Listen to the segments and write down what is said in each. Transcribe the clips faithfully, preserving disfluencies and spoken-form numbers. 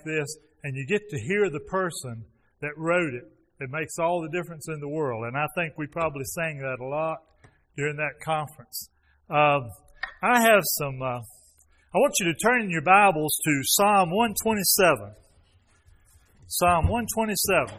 this, and you get to hear the person that wrote it. It makes all the difference in the world. And I think we probably sang that a lot during that conference. Um, I have some, uh, I want you to turn in your Bibles to Psalm one twenty-seven. Psalm one twenty-seven.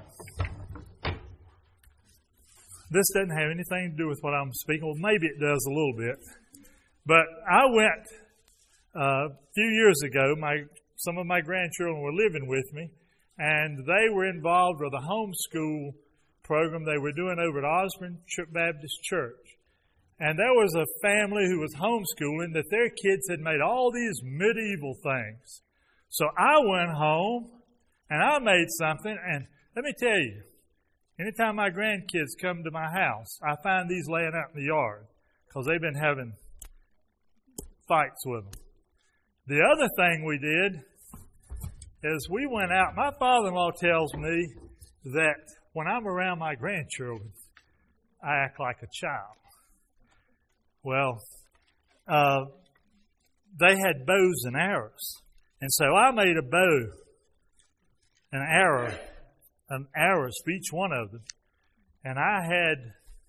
This doesn't have anything to do with what I'm speaking. Well, maybe it does a little bit. But I went uh, a few years ago, my some of my grandchildren were living with me, and they were involved with a homeschool program they were doing over at Osborne Baptist Church. And there was a family who was homeschooling that their kids had made all these medieval things. So I went home and I made something, and let me tell you, anytime my grandkids come to my house, I find these laying out in the yard because they've been having fights with them. The other thing we did is we went out. My father-in-law tells me that when I'm around my grandchildren, I act like a child. Well, uh, they had bows and arrows. And so I made a bow, an arrow, an arrows for each one of them. And I had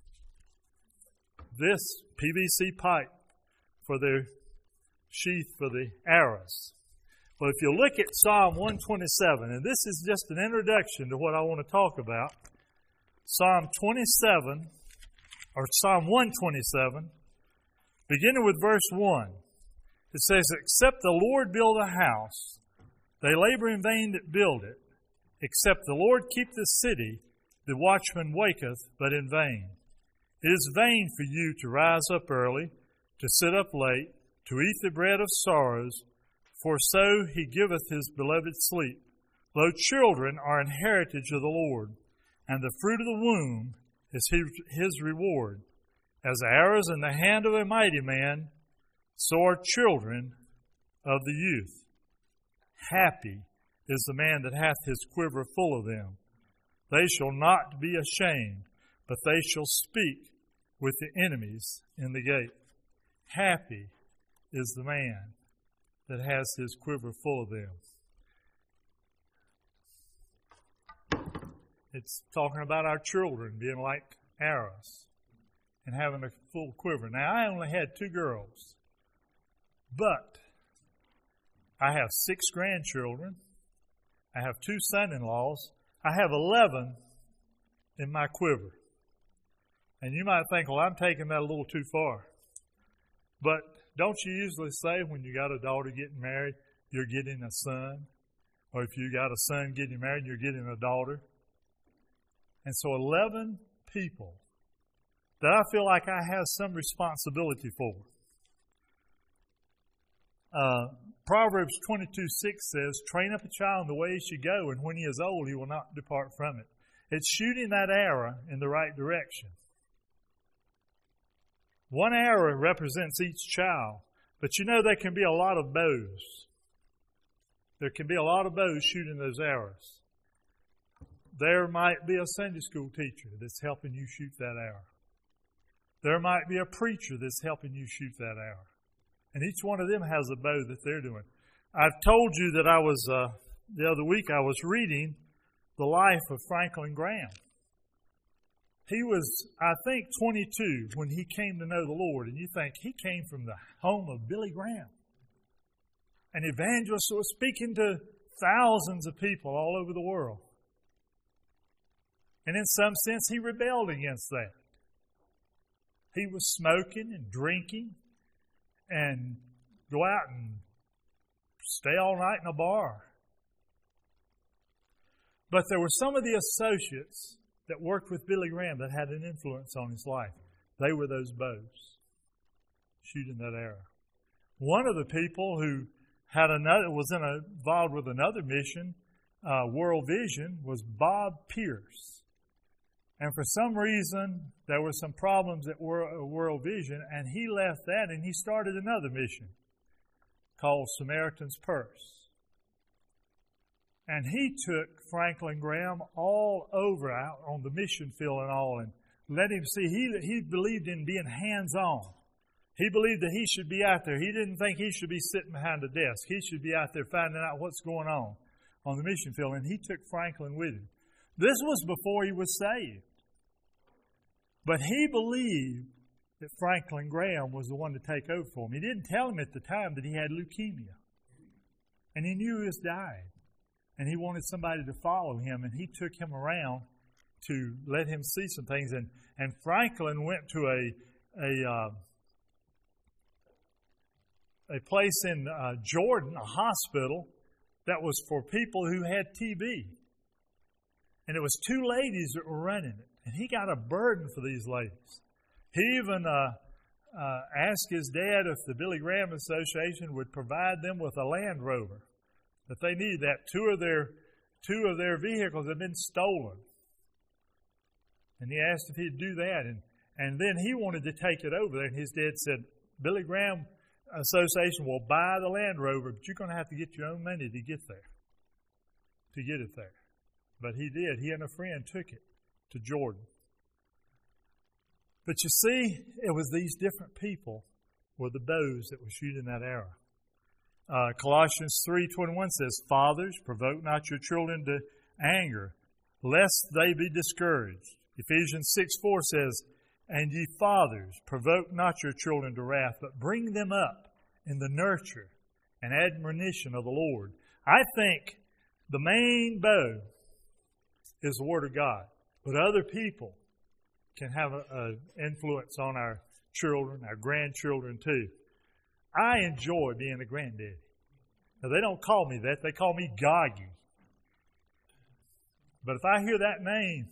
this P V C pipe for their sheath for the arrows. Well, if you look at Psalm one twenty-seven, and this is just an introduction to what I want to talk about. Psalm twenty-seven, or Psalm one twenty-seven, beginning with verse one. It says, "Except the Lord build a house, they labor in vain that build it. Except the Lord keep the city, the watchman waketh, but in vain. It is vain for you to rise up early, to sit up late, to eat the bread of sorrows, for so he giveth his beloved sleep. Lo, children are an heritage of the Lord, and the fruit of the womb is his reward. As arrows in the hand of a mighty man, so are children of the youth. Happy is the man that hath his quiver full of them. They shall not be ashamed, but they shall speak with the enemies in the gate. Happy is the man that has his quiver full of them." It's talking about our children being like arrows and having a full quiver. Now, I only had two girls, but I have six grandchildren. I have two son-in-laws. I have eleven in my quiver. And you might think, well, I'm taking that a little too far. But don't you usually say when you got a daughter getting married, you're getting a son? Or if you got a son getting married, you're getting a daughter? And so eleven people that I feel like I have some responsibility for. Uh, Proverbs twenty-two six says, "Train up a child in the way he should go, and when he is old, he will not depart from it." It's shooting that arrow in the right direction. One arrow represents each child, but you know there can be a lot of bows. There can be a lot of bows shooting those arrows. There might be a Sunday school teacher that's helping you shoot that arrow. There might be a preacher that's helping you shoot that arrow. And each one of them has a bow that they're doing. I've told you that I was, uh, the other week, I was reading the life of Franklin Graham. He was, I think, twenty-two when he came to know the Lord. And you think, he came from the home of Billy Graham. An evangelist who was speaking to thousands of people all over the world. And in some sense, he rebelled against that. He was smoking and drinking and go out and stay all night in a bar. But there were some of the associates that worked with Billy Graham that had an influence on his life. They were those bows, shooting that arrow. One of the people who had another was in a, involved with another mission, uh, World Vision, was Bob Pierce. And for some reason, there were some problems at World Vision, and he left that and he started another mission called Samaritan's Purse. And he took Franklin Graham all over out on the mission field and all, and let him see. He, he believed in being hands-on. He believed that he should be out there. He didn't think he should be sitting behind a desk. He should be out there finding out what's going on. on the mission field, and he took Franklin with him. This was before he was saved. But he believed that Franklin Graham was the one to take over for him. He didn't tell him at the time that he had leukemia. And he knew he was dying. And he wanted somebody to follow him, and he took him around to let him see some things. And, and Franklin went to a a, uh, a place in uh, Jordan, a hospital, that was for people who had T B. And it was two ladies that were running it. And he got a burden for these ladies. He even uh, uh, asked his dad if the Billy Graham Association would provide them with a Land Rover. That they needed that. Two of their two of their vehicles had been stolen. And he asked if he'd do that. And, and then he wanted to take it over there. And his dad said, Billy Graham Association will buy the Land Rover, but you're going to have to get your own money to get there. To get it there. But he did. He and a friend took it to Jordan. But you see, it was these different people were the bows that were shooting that arrow. Uh, Colossians three twenty-one says, Fathers, provoke not your children to anger, lest they be discouraged. Ephesians six four says, And ye fathers, provoke not your children to wrath, but bring them up in the nurture and admonition of the Lord. I think the main bow is the Word of God. But other people can have an influence on our children, our grandchildren too. I enjoy being a granddaddy. Now, they don't call me that. They call me Goggy. But if I hear that name,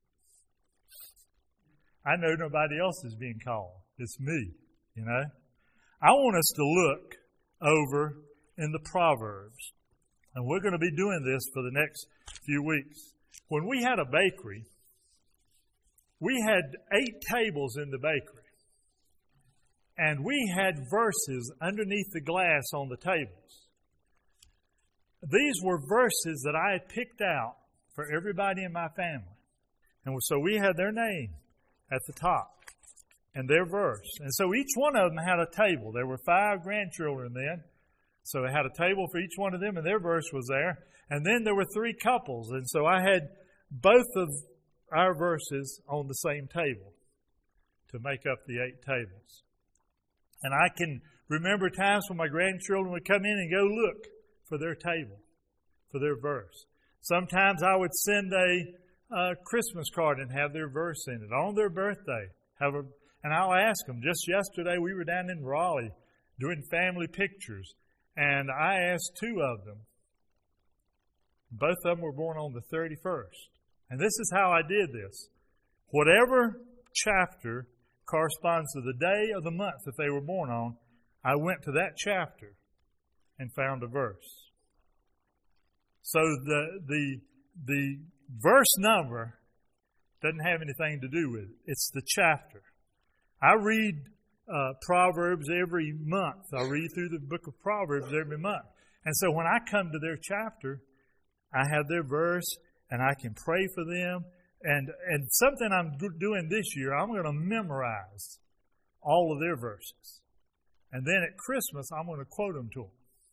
I know nobody else is being called. It's me, you know. I want us to look over in the Proverbs. And we're going to be doing this for the next few weeks. When we had a bakery, we had eight tables in the bakery. And we had verses underneath the glass on the tables. These were verses that I had picked out for everybody in my family. And so we had their name at the top and their verse. And so each one of them had a table. There were five grandchildren then. So they had a table for each one of them, and their verse was there. And then there were three couples. And so I had both of our verses on the same table to make up the eight tables. And I can remember times when my grandchildren would come in and go look for their table, for their verse. Sometimes I would send a, a Christmas card and have their verse in it on their birthday. Have a, and I'll ask them. Just yesterday we were down in Raleigh doing family pictures, and I asked two of them. Both of them were born on the thirty-first. And this is how I did this. Whatever chapter corresponds to the day of the month that they were born on, I went to that chapter and found a verse. So the the the verse number doesn't have anything to do with it. It's the chapter. I read uh, Proverbs every month. I read through the book of Proverbs every month. And so when I come to their chapter, I have their verse and I can pray for them. And and something I'm doing this year, I'm going to memorize all of their verses. And then at Christmas, I'm going to quote them to them.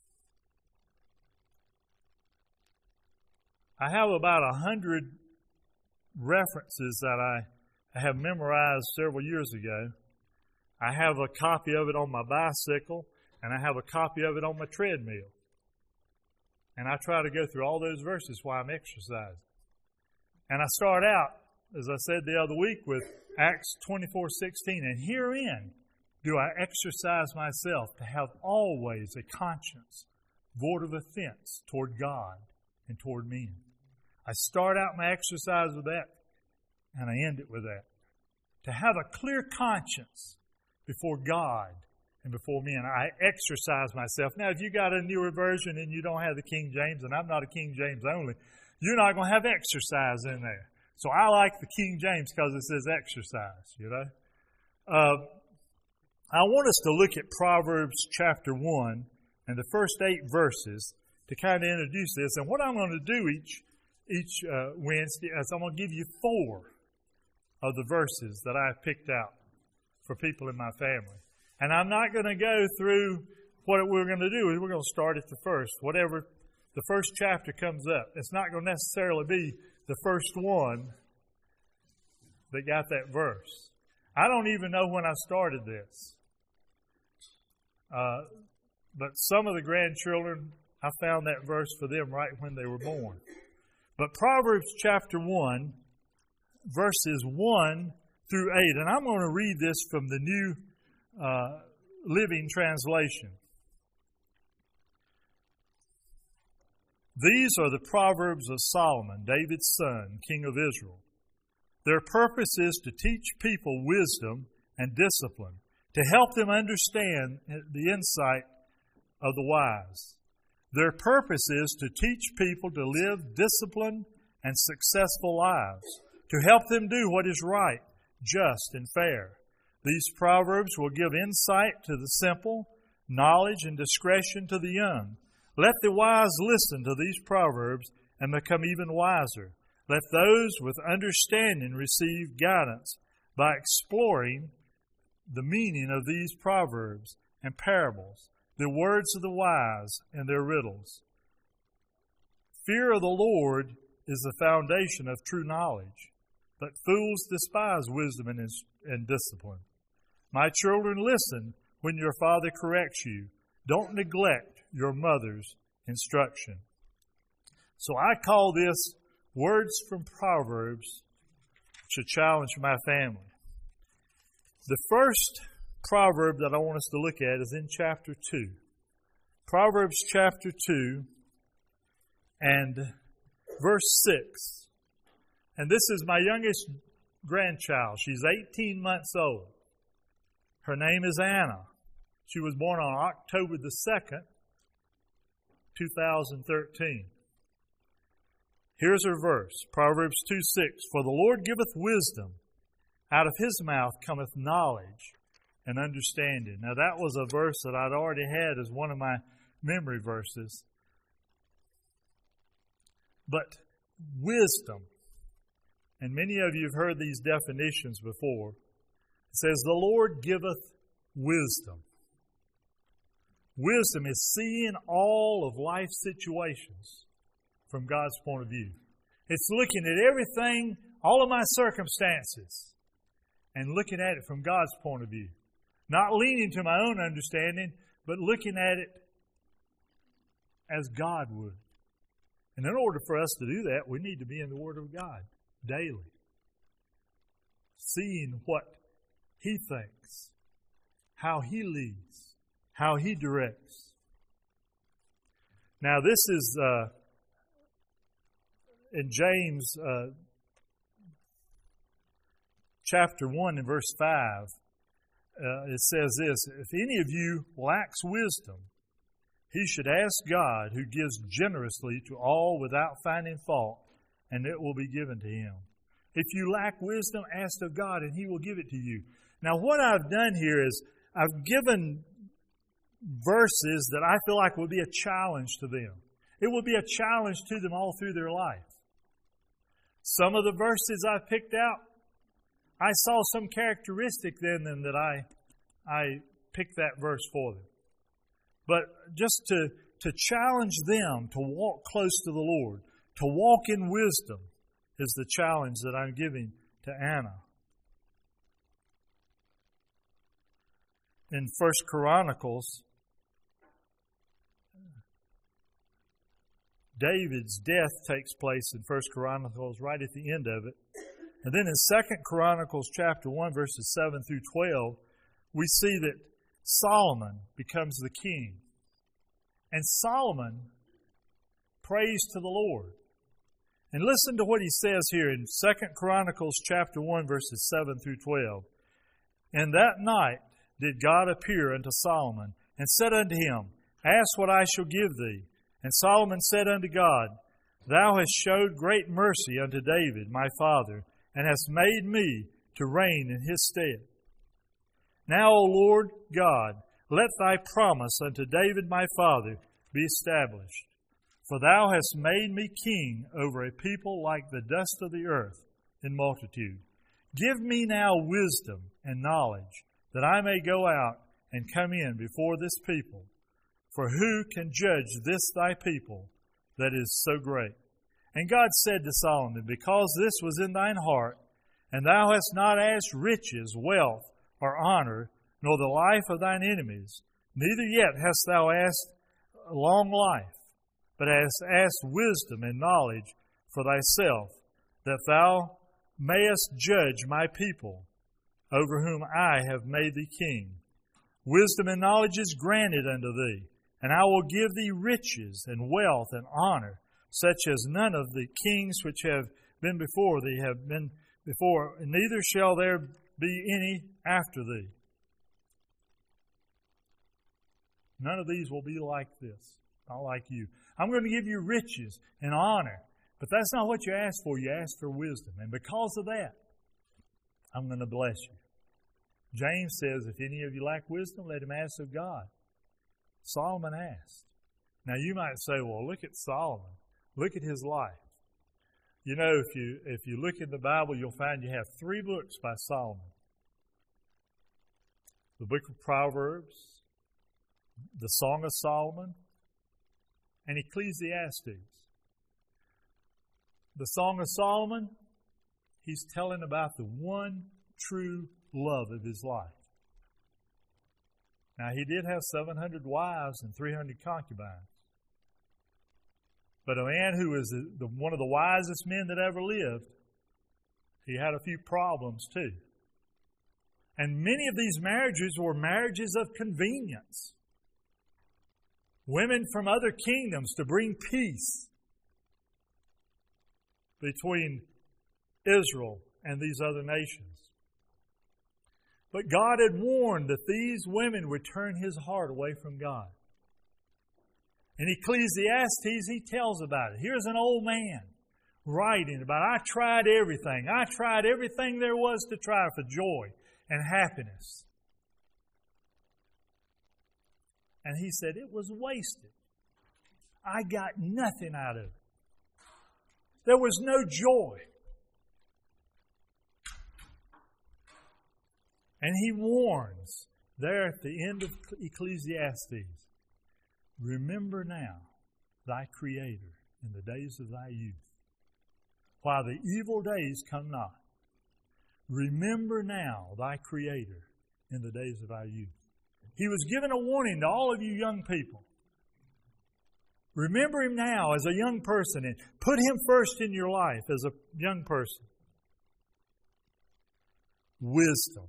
I have about a hundred references that I have memorized several years ago. I have a copy of it on my bicycle, and I have a copy of it on my treadmill. And I try to go through all those verses while I'm exercising. And I start out, as I said the other week, with Acts twenty-four sixteen. And herein do I exercise myself to have always a conscience void of offense toward God and toward men. I start out my exercise with that, and I end it with that. To have a clear conscience before God and before men. I exercise myself. Now, if you got a newer version and you don't have the King James, and I'm not a King James only, you're not going to have exercise in there. So I like the King James because it says exercise, you know. Uh, I want us to look at Proverbs chapter one and the first eight verses to kind of introduce this. And what I'm going to do each each uh, Wednesday is I'm going to give you four of the verses that I've picked out for people in my family. And I'm not going to go through what we're going to do. We're going to start at the first. Whatever the first chapter comes up. It's not going to necessarily be the first one that got that verse. I don't even know when I started this. Uh, but some of the grandchildren, I found that verse for them right when they were born. But Proverbs chapter one, verses one through eight, and I'm going to read this from the New uh, Living Translation. These are the Proverbs of Solomon, David's son, king of Israel. Their purpose is to teach people wisdom and discipline, to help them understand the insight of the wise. Their purpose is to teach people to live disciplined and successful lives, to help them do what is right, just, and fair. These proverbs will give insight to the simple, knowledge and discretion to the young. Let the wise listen to these proverbs and become even wiser. Let those with understanding receive guidance by exploring the meaning of these proverbs and parables, the words of the wise and their riddles. Fear of the Lord is the foundation of true knowledge, but fools despise wisdom and, and discipline. My children, listen when your father corrects you. Don't neglect your mother's instruction. So I call this Words from Proverbs to challenge my family. The first proverb that I want us to look at is in chapter two. Proverbs chapter two and verse six. And this is my youngest grandchild. She's eighteen months old. Her name is Anna. She was born on October the second, two thousand thirteen. Here's her verse, Proverbs two six. For the Lord giveth wisdom, out of His mouth cometh knowledge and understanding. Now that was a verse that I'd already had as one of my memory verses. But wisdom, and many of you have heard these definitions before, it says, the Lord giveth wisdom. Wisdom is seeing all of life's situations from God's point of view. It's looking at everything, all of my circumstances, and looking at it from God's point of view. Not leaning to my own understanding, but looking at it as God would. And in order for us to do that, we need to be in the Word of God daily, seeing what He thinks, how He leads, how He directs. Now, this is uh, in James uh, chapter one and verse five. Uh, it says this, if any of you lacks wisdom, he should ask God, who gives generously to all without finding fault, and it will be given to him. If you lack wisdom, ask of God, and He will give it to you. Now, what I've done here is I've given verses that I feel like will be a challenge to them. It will be a challenge to them all through their life. Some of the verses I picked out, I saw some characteristic in them that I, I picked that verse for them. But just to, to challenge them to walk close to the Lord, to walk in wisdom, is the challenge that I'm giving to Anna. In First Chronicles, David's death takes place in First Chronicles right at the end of it. And then in Second Chronicles chapter one, verses seven through twelve, we see that Solomon becomes the king. And Solomon prays to the Lord. And listen to what he says here in Second Chronicles chapter one, verses seven through twelve. And that night did God appear unto Solomon, and said unto him, Ask what I shall give thee. And Solomon said unto God, Thou hast showed great mercy unto David my father, and hast made me to reign in his stead. Now, O Lord God, let thy promise unto David my father be established. For thou hast made me king over a people like the dust of the earth in multitude. Give me now wisdom and knowledge, that I may go out and come in before this people. For who can judge this thy people? that is so great. And God said to Solomon, because this was in thine heart, and thou hast not asked riches, wealth, or honor, nor the life of thine enemies, neither yet hast thou asked long life, but hast asked wisdom and knowledge for thyself, that thou mayest judge my people, over whom I have made thee king. Wisdom and knowledge is granted unto thee, and I will give thee riches and wealth and honor, such as none of the kings which have been before thee have been before, and neither shall there be any after thee. None of these will be like this, not like you. I'm going to give you riches and honor, but that's not what you asked for. You asked for wisdom, and because of that, I'm going to bless you. James says, if any of you lack wisdom, let him ask of God. Solomon asked. Now you might say, well, look at Solomon. Look at his life. You know, if you if you look in the Bible, you'll find you have three books by Solomon. The book of Proverbs, the Song of Solomon, and Ecclesiastes. The Song of Solomon, he's telling about the one true love of his life. Now, he did have seven hundred wives and three hundred concubines. But a man who was the, one of the wisest men that ever lived, he had a few problems too. And many of these marriages were marriages of convenience. Women from other kingdoms to bring peace between Israel and these other nations. But God had warned that these women would turn his heart away from God. In Ecclesiastes, he tells about it. Here's an old man writing about, I tried everything. I tried everything there was to try for joy and happiness. And he said, it was wasted. I got nothing out of it. There was no joy. And he warns there at the end of Ecclesiastes, remember now thy Creator in the days of thy youth, while the evil days come not. Remember now thy Creator in the days of thy youth. He was giving a warning to all of you young people. Remember him now as a young person and put him first in your life as a young person. Wisdom.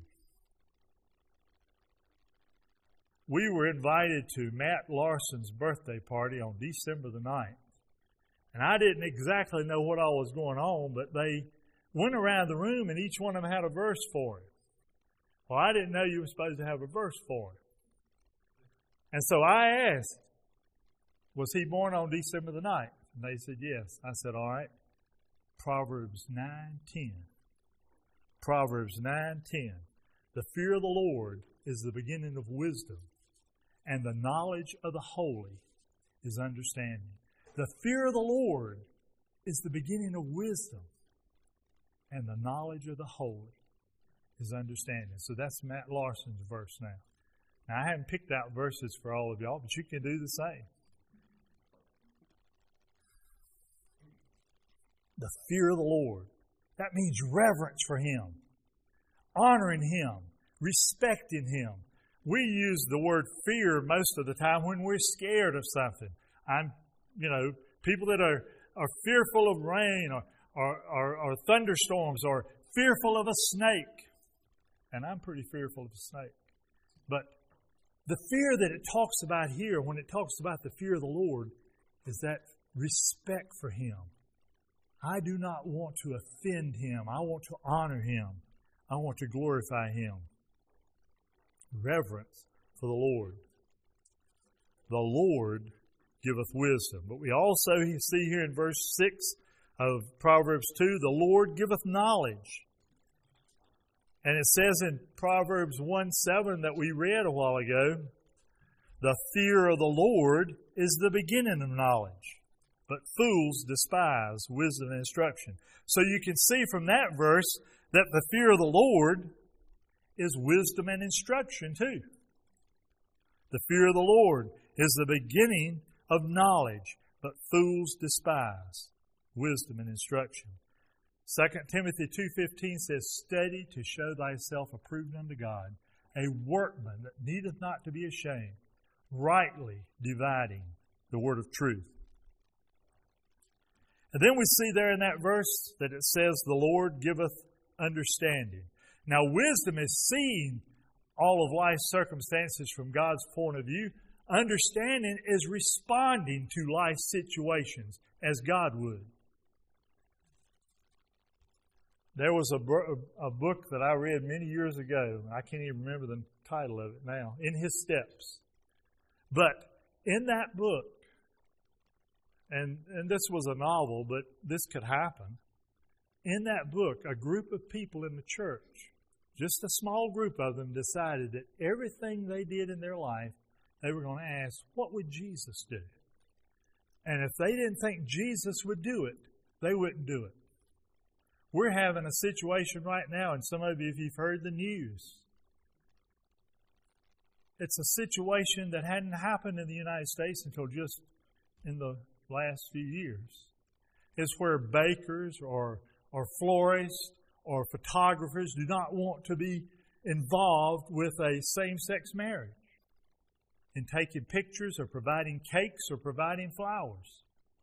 We were invited to Matt Larson's birthday party on December the ninth. And I didn't exactly know what all was going on, but they went around the room and each one of them had a verse for it. Well, I didn't know you were supposed to have a verse for it. And so I asked, was he born on December the ninth? And they said, yes. I said, all right. Proverbs nine ten. Proverbs nine ten. The fear of the Lord is the beginning of wisdom, and the knowledge of the holy is understanding. The fear of the Lord is the beginning of wisdom, and the knowledge of the holy is understanding. So that's Matt Larson's verse now. Now, I haven't picked out verses for all of y'all, but you can do the same. The fear of the Lord. That means reverence for Him, honoring Him, respecting Him. We use the word fear most of the time when we're scared of something. I'm, you know, people that are, are fearful of rain or, or, or, or thunderstorms or fearful of a snake. And I'm pretty fearful of a snake. But the fear that it talks about here, when it talks about the fear of the Lord, is that respect for Him. I do not want to offend Him. I want to honor Him. I want to glorify Him. Reverence for the Lord. The Lord giveth wisdom. But we also see here in verse six of Proverbs two, the Lord giveth knowledge. And it says in Proverbs one seven that we read a while ago, the fear of the Lord is the beginning of knowledge, but fools despise wisdom and instruction. So you can see from that verse that the fear of the Lord is wisdom and instruction too. The fear of the Lord is the beginning of knowledge, but fools despise wisdom and instruction. Second Timothy two fifteen says, study to show thyself approved unto God, a workman that needeth not to be ashamed, rightly dividing the word of truth. And then we see there in that verse that it says, the Lord giveth understanding. Now, wisdom is seeing all of life's circumstances from God's point of view. Understanding is responding to life situations as God would. There was a, a book that I read many years ago. I can't even remember the title of it now. In His Steps. But in that book, and, and this was a novel, but this could happen. In that book, a group of people in the church, just a small group of them, decided that everything they did in their life, they were going to ask, what would Jesus do? And if they didn't think Jesus would do it, they wouldn't do it. We're having a situation right now, and some of you, if you've heard the news, it's a situation that hadn't happened in the United States until just in the last few years. It's where bakers or, or florists or photographers do not want to be involved with a same-sex marriage in taking pictures or providing cakes or providing flowers.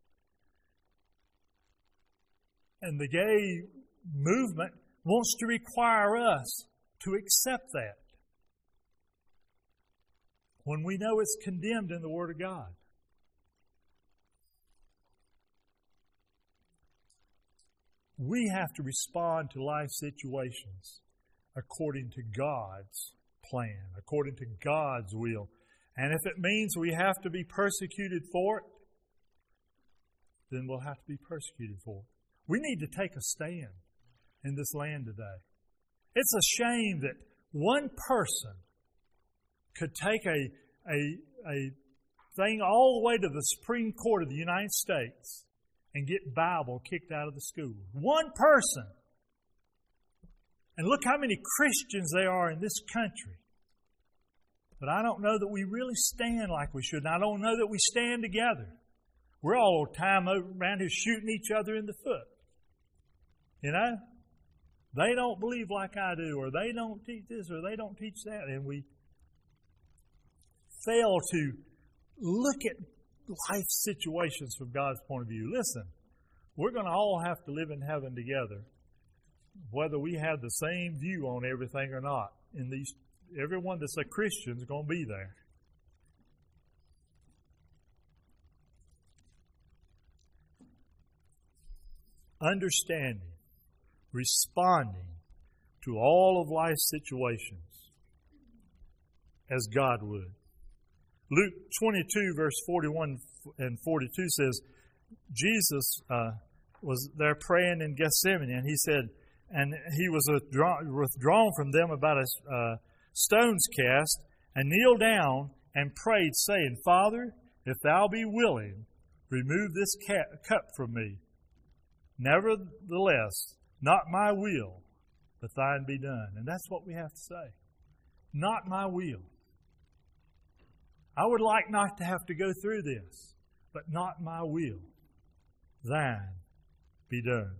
And the gay movement wants to require us to accept that when we know it's condemned in the Word of God. We have to respond to life situations according to God's plan, according to God's will. And if it means we have to be persecuted for it, then we'll have to be persecuted for it. We need to take a stand in this land today. It's a shame that one person could take a, a, a thing all the way to the Supreme Court of the United States and get Bible kicked out of the school. One person. And look how many Christians there are in this country. But I don't know that we really stand like we should. And I don't know that we stand together. We're all the time around here shooting each other in the foot. You know? They don't believe like I do, or they don't teach this, or they don't teach that. And we fail to look at life situations from God's point of view. Listen, we're going to all have to live in heaven together, whether we have the same view on everything or not. In these, everyone that's a Christian is going to be there. Understanding, responding to all of life's situations as God would. Luke twenty-two, verse forty-one and forty-two says, Jesus uh, was there praying in Gethsemane, and He said, and He was withdrawn, withdrawn from them about a uh, stone's cast, and kneeled down and prayed, saying, Father, if Thou be willing, remove this cup from me. Nevertheless, not my will, but Thine be done. And that's what we have to say. Not my will. I would like not to have to go through this, but not my will. Thine be done.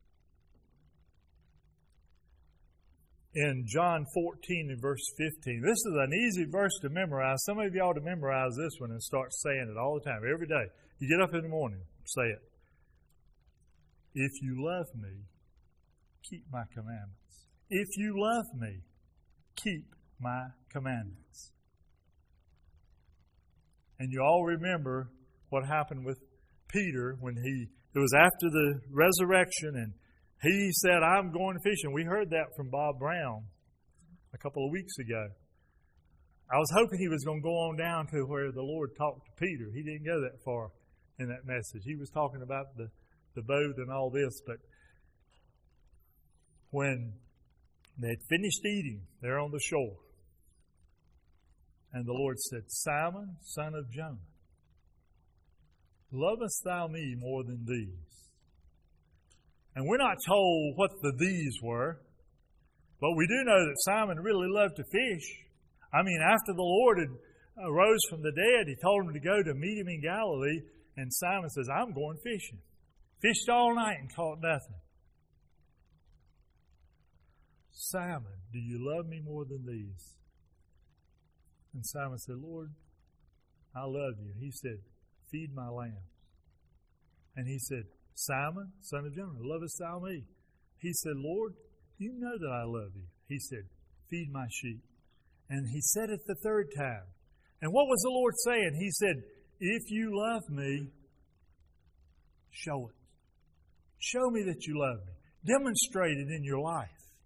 In John fourteen and verse fifteen, this is an easy verse to memorize. Some of you ought to memorize this one and start saying it all the time, every day. You get up in the morning, say it. If you love me, keep my commandments. If you love me, keep my commandments. And you all remember what happened with Peter when he, it was after the resurrection, and he said, I'm going fishing. We heard that from Bob Brown a couple of weeks ago. I was hoping he was going to go on down to where the Lord talked to Peter. He didn't go that far in that message. He was talking about the, the boat and all this, but when they had finished eating there on the shore, and the Lord said, Simon, son of Jonah, lovest thou me more than these? And we're not told what the these were, but we do know that Simon really loved to fish. I mean, after the Lord had arose from the dead, He told him to go to meet Him in Galilee, And Simon says, I'm going fishing. Fished all night and caught nothing. Simon, do you love me more than these? And Simon said, Lord, I love you. He said, feed my lambs. And he said, Simon, son of Jonah, lovest thou me? He said, Lord, you know that I love you. He said, feed my sheep. And he said it the third time. And what was the Lord saying? He said, if you love me, show it. Show me that you love me. Demonstrate it in your life.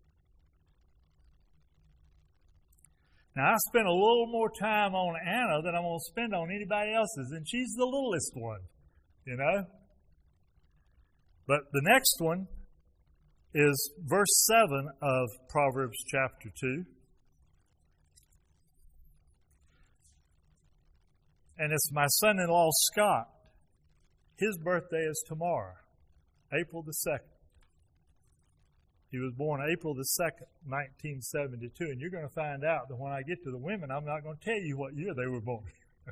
Now, I spent a little more time on Anna than I'm going to spend on anybody else's, and she's the littlest one, you know. But the next one is verse seven of Proverbs chapter two. And it's my son-in-law, Scott. His birthday is tomorrow, April the second. He was born April the second, nineteen seventy-two. And you're going to find out that when I get to the women, I'm not going to tell you what year they were born.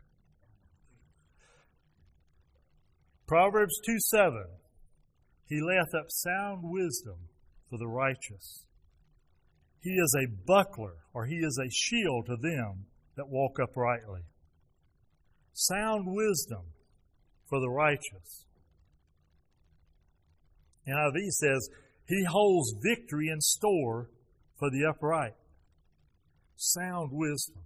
Proverbs two seven. He layeth up sound wisdom for the righteous. He is a buckler, or he is a shield to them that walk uprightly. Sound wisdom for the righteous. N I V says, he holds victory in store for the upright. Sound wisdom.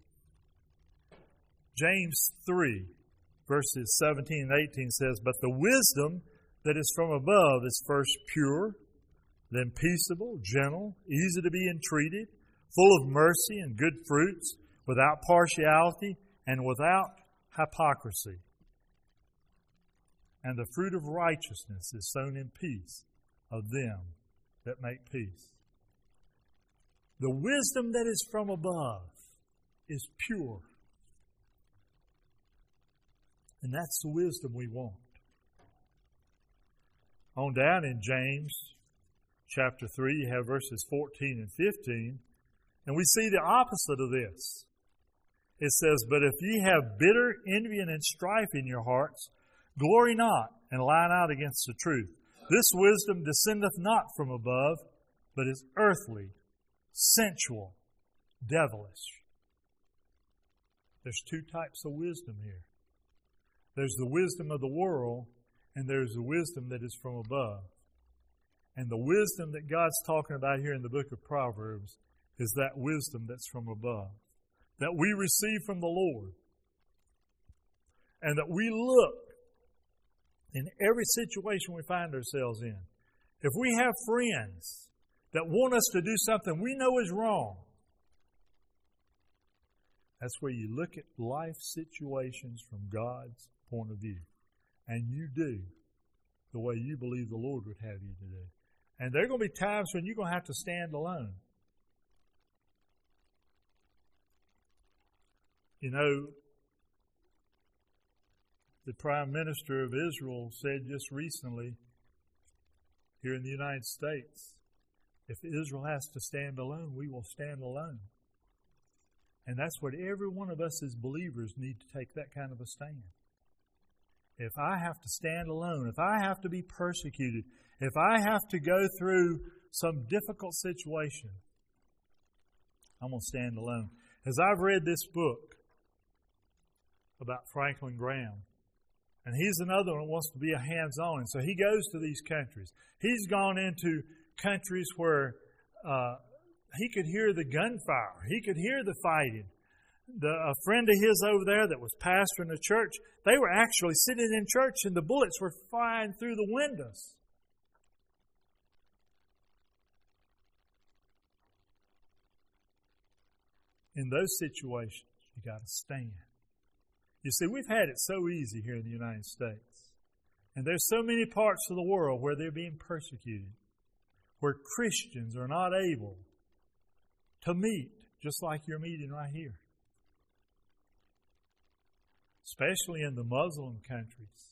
James three, verses seventeen and eighteen says, but the wisdom that is from above is first pure, then peaceable, gentle, easy to be entreated, full of mercy and good fruits, without partiality and without hypocrisy. And the fruit of righteousness is sown in peace of them that make peace. The wisdom that is from above is pure. And that's the wisdom we want. On down in James chapter three, you have verses fourteen and fifteen, and we see the opposite of this. It says, but if ye have bitter envy and strife in your hearts, glory not, and lie out against the truth. This wisdom descendeth not from above, but is earthly, sensual, devilish. There's two types of wisdom here. There's the wisdom of the world, and there's the wisdom that is from above. And the wisdom that God's talking about here in the book of Proverbs is that wisdom that's from above, that we receive from the Lord, and that we look in every situation we find ourselves in. If we have friends that want us to do something we know is wrong, that's where you look at life situations from God's point of view. And you do the way you believe the Lord would have you to do. And there are going to be times when you're going to have to stand alone. You know, the Prime Minister of Israel said just recently here in the United States, if Israel has to stand alone, we will stand alone. And that's what every one of us as believers need to take that kind of a stand. If I have to stand alone, if I have to be persecuted, if I have to go through some difficult situation, I'm going to stand alone. As I've read this book about Franklin Graham, and he's another one that wants to be a hands-on, and so he goes to these countries. He's gone into countries where uh, he could hear the gunfire. He could hear the fighting. The, a friend of his over there that was pastoring a church, they were actually sitting in church and the bullets were flying through the windows. In those situations, you got to stand. You see, we've had it so easy here in the United States. And there's so many parts of the world where they're being persecuted, where Christians are not able to meet, just like you're meeting right here. Especially in the Muslim countries.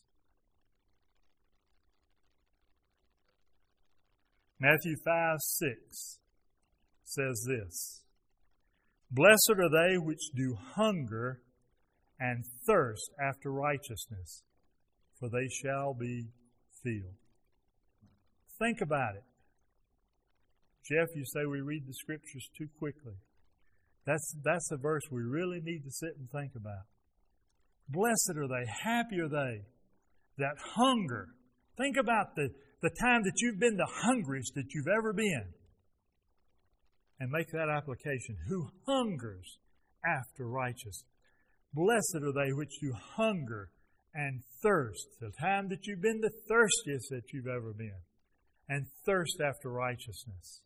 Matthew five six says this, blessed are they which do hunger and thirst after righteousness, for they shall be filled. Think about it. Jeff, you say we read the Scriptures too quickly. That's, that's a verse we really need to sit and think about. Blessed are they, happy are they that hunger. Think about the, the time that you've been the hungriest that you've ever been. And make that application. Who hungers after righteousness. Blessed are they which do hunger and thirst. The time that you've been the thirstiest that you've ever been. And thirst after righteousness.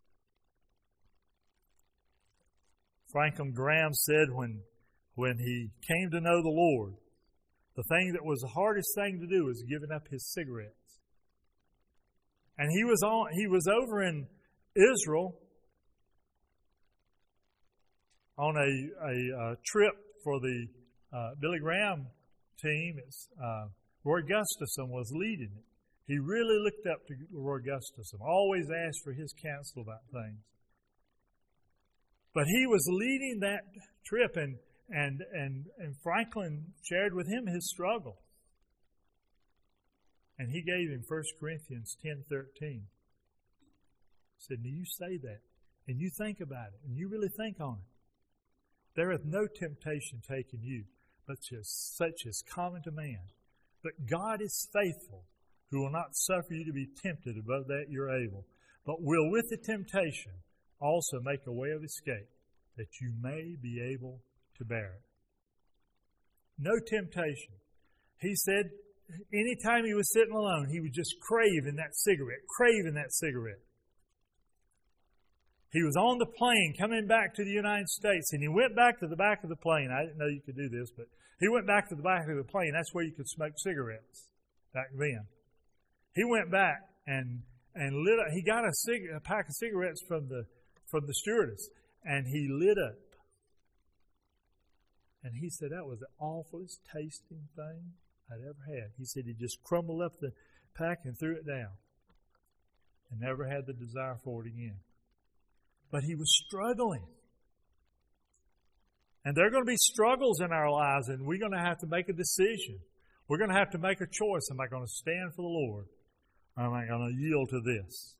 Franklin Graham said when, when he came to know the Lord, the thing that was the hardest thing to do was giving up his cigarettes. And he was on, he was over in Israel on a, a, a trip for the uh, Billy Graham team. It's, uh, Roy Gustafson was leading it. He really looked up to Roy Gustafson, always asked for his counsel about things. But he was leading that trip, and, and, and, and Franklin shared with him his struggle. And he gave him First Corinthians ten thirteen. He said, now you say that, and you think about it, and you really think on it. There hath no temptation taken you, but just such as common to man. But God is faithful, who will not suffer you to be tempted above that you're able, but will with the temptation also make a way of escape, that you may be able to bear it. No temptation. He said, anytime he was sitting alone, he would just craving that cigarette, craving that cigarette. He was on the plane coming back to the United States, and he went back to the back of the plane. I didn't know you could do this, but he went back to the back of the plane. That's where you could smoke cigarettes back then. He went back and and lit up. He got a, cig- a pack of cigarettes from the from the stewardess, and he lit up. And he said that was the awfulest tasting thing I'd ever had. He said he just crumbled up the pack and threw it down, and never had the desire for it again. But he was struggling. And there are going to be struggles in our lives, and we're going to have to make a decision. We're going to have to make a choice. Am I going to stand for the Lord, or am I going to yield to this?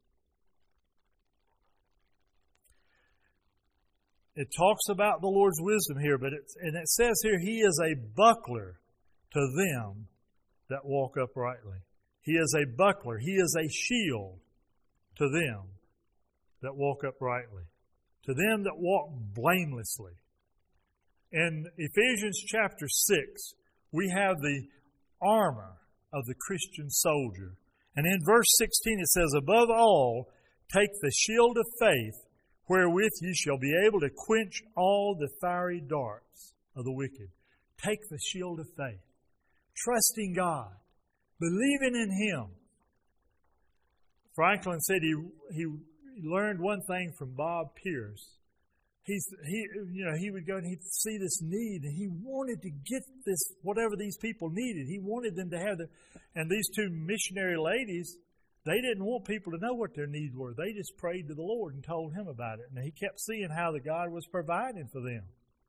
It talks about the Lord's wisdom here, but it's, and it says here, He is a buckler to them that walk uprightly. He is a buckler. He is a shield to them that walk uprightly, to them that walk blamelessly. In Ephesians chapter six, we have the armor of the Christian soldier. And in verse sixteen it says, above all, take the shield of faith, wherewith ye shall be able to quench all the fiery darts of the wicked. Take the shield of faith. Trusting God. Believing in Him. Franklin said he, he learned one thing from Bob Pierce. He's, he, you know, he would go and he'd see this need, and he wanted to get this, whatever these people needed. He wanted them to have the, and these two missionary ladies, they didn't want people to know what their needs were. They just prayed to the Lord and told Him about it. And he kept seeing how the God was providing for them.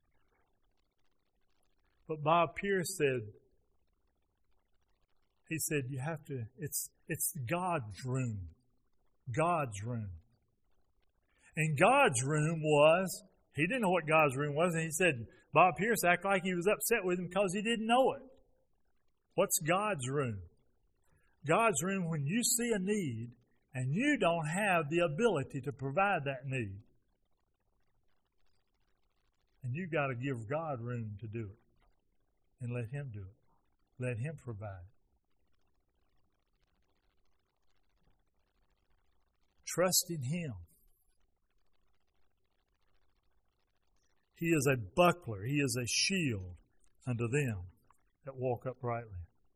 But Bob Pierce said, he said, you have to, it's, it's God's room. God's room. And God's room was, he didn't know what God's room was, and he said, Bob Pierce acted like he was upset with him because he didn't know it. What's God's room? God's room when you see a need and you don't have the ability to provide that need. And you've got to give God room to do it. And let Him do it. Let Him provide. Trust in Him. He is a buckler. He is a shield unto them that walk uprightly.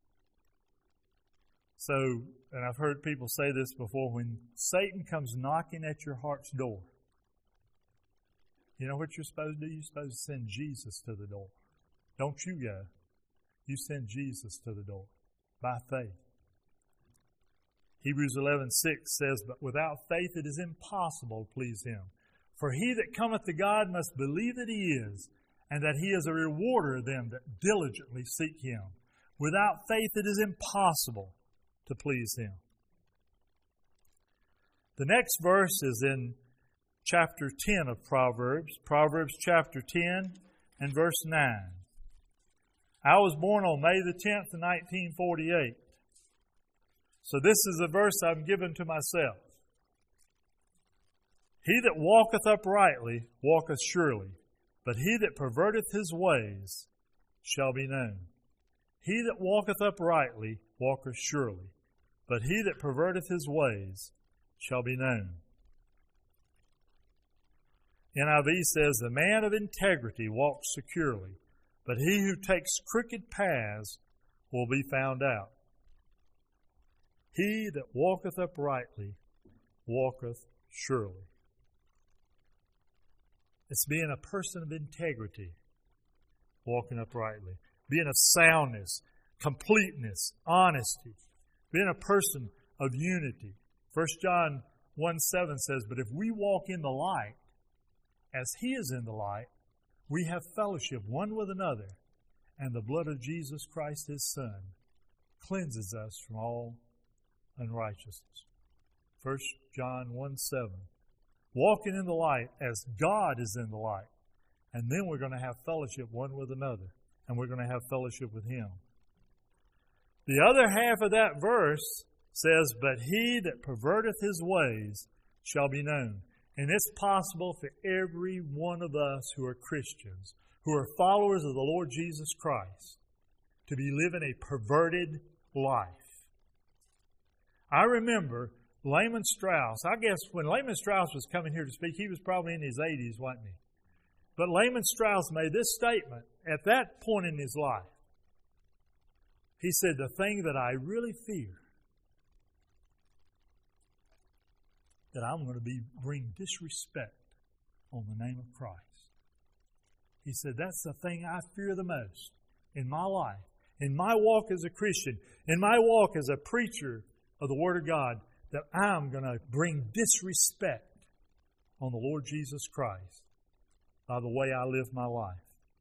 So, and I've heard people say this before, when Satan comes knocking at your heart's door, you know what you're supposed to do? You're supposed to send Jesus to the door. Don't you go. You send Jesus to the door by faith. Hebrews eleven six says, but without faith it is impossible to please Him. For he that cometh to God must believe that He is, and that He is a rewarder of them that diligently seek Him. Without faith it is impossible to please Him. The next verse is in chapter ten of Proverbs, Proverbs chapter ten and verse nine. I was born on May the tenth, nineteen forty-eight. So this is a verse I've given to myself. He that walketh uprightly walketh surely, but he that perverteth his ways shall be known. He that walketh uprightly walketh surely, but he that perverteth his ways shall be known. N I V says, the man of integrity walks securely, but he who takes crooked paths will be found out. He that walketh uprightly walketh surely. It's being a person of integrity, walking uprightly. Being of soundness, completeness, honesty. Being a person of unity. First John one seven says, but if we walk in the light, as He is in the light, we have fellowship one with another, and the blood of Jesus Christ, His Son, cleanses us from all unrighteousness. First John one seven. Walking in the light as God is in the light. And then we're going to have fellowship one with another. And we're going to have fellowship with Him. The other half of that verse says, but he that perverteth his ways shall be known. And it's possible for every one of us who are Christians, who are followers of the Lord Jesus Christ, to be living a perverted life. I remember Lehman Strauss. I guess when Lehman Strauss was coming here to speak, he was probably in his eighties, wasn't he? But Lehman Strauss made this statement at that point in his life. He said, the thing that I really fear, that I'm going to be bring disrespect on the name of Christ. He said, that's the thing I fear the most in my life, in my walk as a Christian, in my walk as a preacher of the Word of God, that I'm going to bring disrespect on the Lord Jesus Christ by the way I live my life.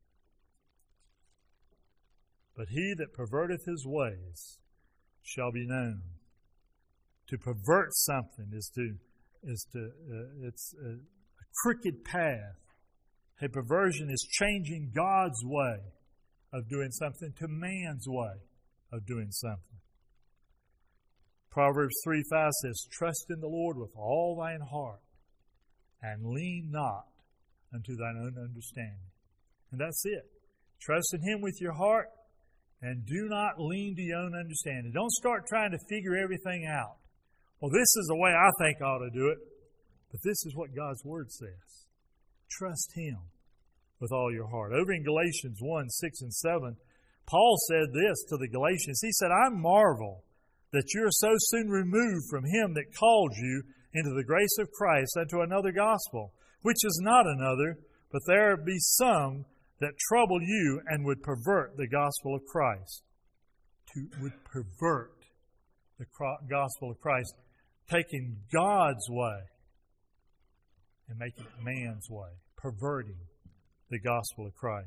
But he that perverteth his ways shall be known. To pervert something is to is to uh, it's a, a crooked path. A perversion is changing God's way of doing something to man's way of doing something. Proverbs three five says, trust in the Lord with all thine heart, and lean not unto thine own understanding. And that's it. Trust in Him with your heart, and do not lean to your own understanding. Don't start trying to figure everything out. Well, this is the way I think I ought to do it. But this is what God's Word says. Trust Him with all your heart. Over in Galatians one, six and seven, Paul said this to the Galatians. He said, I marvel that you are so soon removed from Him that called you into the grace of Christ unto another gospel, which is not another, but there be some that trouble you and would pervert the gospel of Christ. To would pervert the gospel of Christ, taking God's way and making it man's way, perverting the gospel of Christ.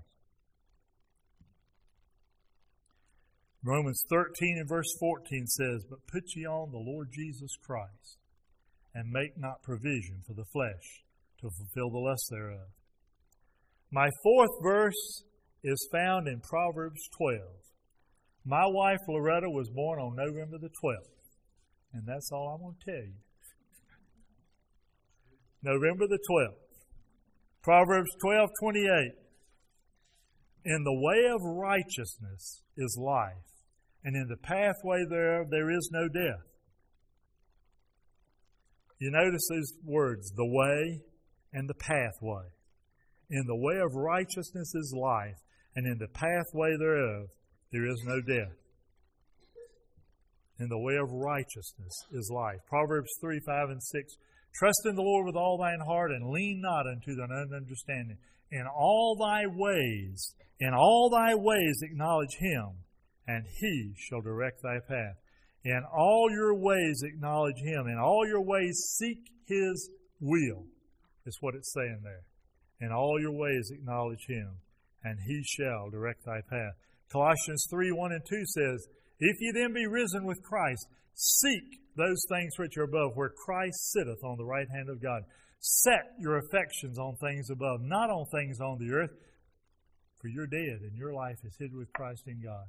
Romans thirteen and verse fourteen says, but put ye on the Lord Jesus Christ, and make not provision for the flesh to fulfill the lust thereof. My fourth verse is found in Proverbs twelve. My wife Loretta was born on November the twelfth, and that's all I'm going to tell you. November the twelfth. Proverbs twelve twenty-eight. In the way of righteousness is life, and in the pathway thereof there is no death. You notice these words, the way and the pathway. In the way of righteousness is life, and in the pathway thereof there is no death. In the way of righteousness is life. Proverbs three, five, and six. Trust in the Lord with all thine heart, and lean not unto thine own understanding. In all thy ways, in all thy ways acknowledge Him, and He shall direct thy path. In all your ways acknowledge Him. In all your ways seek His will. Is what it's saying there. In all your ways acknowledge Him, and He shall direct thy path. Colossians three, one and two says, if ye then be risen with Christ, seek those things which are above, where Christ sitteth on the right hand of God. Set your affections on things above, not on things on the earth, for you're dead and your life is hid with Christ in God.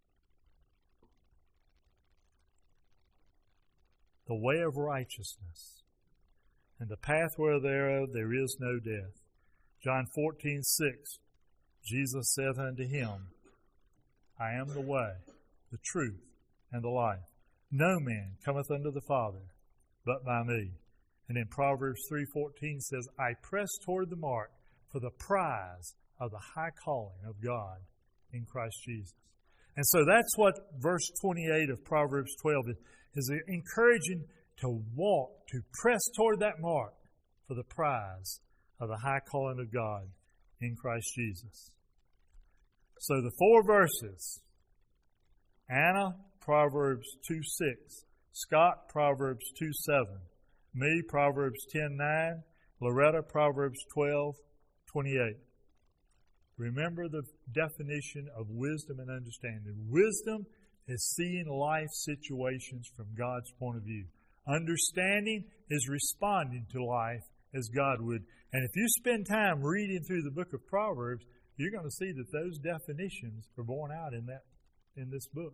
The way of righteousness, and the pathway thereof there is no death. John fourteen, six, Jesus saith unto him, I am the way, the truth, and the life. No man cometh unto the Father but by me. And in Proverbs three fourteen says, I press toward the mark for the prize of the high calling of God in Christ Jesus. And so that's what verse twenty-eight of Proverbs twelve is, is encouraging to walk, to press toward that mark for the prize of the high calling of God in Christ Jesus. So the four verses, Anna, Proverbs two six, Scott, Proverbs two seven, me, Proverbs ten nine, Loretta, Proverbs twelve twenty-eight. Remember the definition of wisdom and understanding. Wisdom is seeing life situations from God's point of view. Understanding is responding to life as God would. And if you spend time reading through the book of Proverbs, you're going to see that those definitions are borne out in that in this book.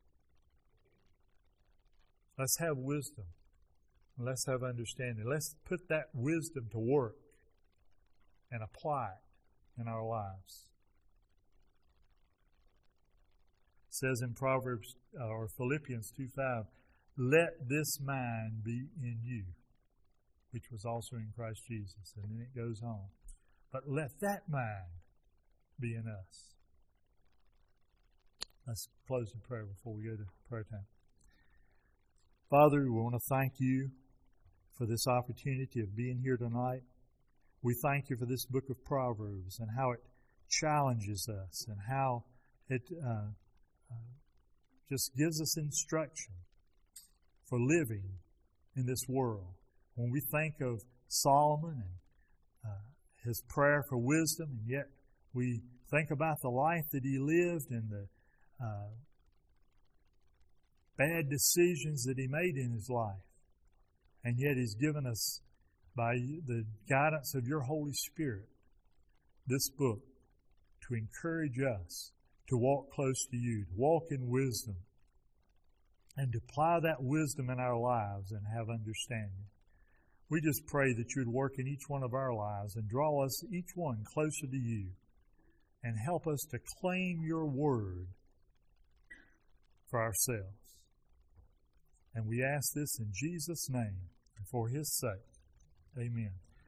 Let's have wisdom. Let's have understanding. Let's put that wisdom to work and apply it in our lives. It says in Proverbs uh, or Philippians two five, let this mind be in you, which was also in Christ Jesus. And then it goes on. But let that mind be in us. Let's close in prayer before we go to prayer time. Father, we want to thank you for this opportunity of being here tonight. We thank you for this book of Proverbs and how it challenges us and how it uh, uh, just gives us instruction for living in this world. When we think of Solomon and uh, his prayer for wisdom, and yet we think about the life that he lived and the uh, bad decisions that he made in his life, and yet he's given us, by the guidance of your Holy Spirit, this book to encourage us to walk close to you, to walk in wisdom, and to apply that wisdom in our lives and have understanding. We just pray that you would work in each one of our lives and draw us, each one, closer to you, and help us to claim your word for ourselves. And we ask this in Jesus' name and for his sake. Amen.